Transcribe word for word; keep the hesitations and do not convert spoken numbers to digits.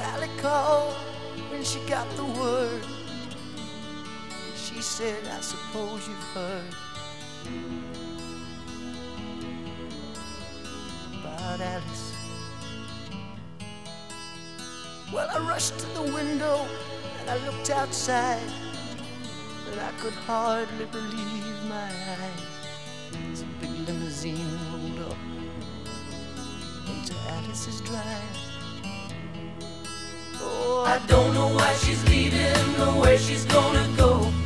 Sally called when she got the word. She said, I suppose you've heard about Alice. Well, I rushed to the window and I looked outside, and I could hardly believe my eyes as a big limousine rolled up into Alice's drive. Oh, I don't know why she's leaving or where she's gonna go,